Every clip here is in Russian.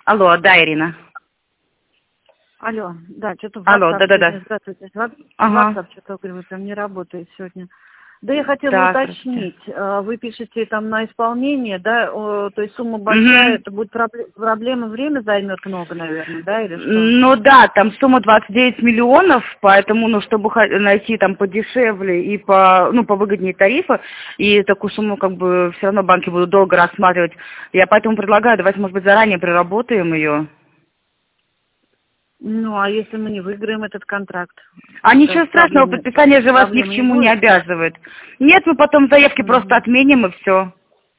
Алло, да, Ирина. Алло, да, что-то Алло, да-да-да. Здравствуйте. Ага. WhatsApp что-то, говорю, там не работает сегодня. Да, я хотела Да, уточнить. Вы пишете там на исполнение, да, то есть сумма большая, Мгм. это будет проблема, время займет много, наверное, да, или что? Ну да, там сумма 29 миллионов, поэтому, ну, чтобы найти там подешевле и повыгоднее тарифы, и такую сумму как бы все равно банки будут долго рассматривать. Я поэтому предлагаю, давайте, может быть, заранее проработаем ее. Ну, а если мы не выиграем этот контракт, А ничего страшного, проблемы подписание же вас ни к не чему не будет? обязывает. Нет, мы потом заявки просто Мгм. отменим и все.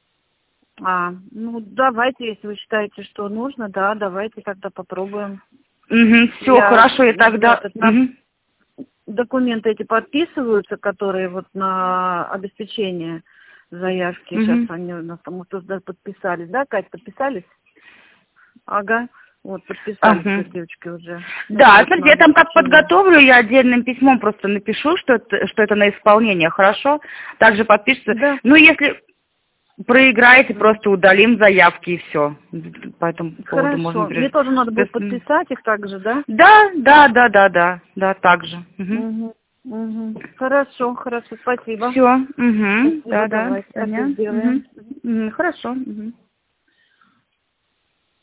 Ну, давайте, если вы считаете, что нужно, да, давайте тогда попробуем. Угу, все, Я хорошо, и тогда... Мгм. документы эти подписываются, которые вот на обеспечение заявки. Сейчас Мгм. они у нас там подписались, да, Кать, подписались? Ага, вот подписались все Ага. девочки уже. Да, Вот, смотрите, на я там как обеспечение. подготовлю, я отдельным письмом просто напишу, что это на исполнение, хорошо? Также подпишется. Да. Ну, если проиграете, просто удалим заявки и все. По этому поводу можно... Хорошо. Мне тоже надо будет подписать их также, да? Да, также. Угу. Хорошо, хорошо, спасибо. Все, угу, Спасибо, да, давайте так и понятно. сделаем. Хорошо. Угу.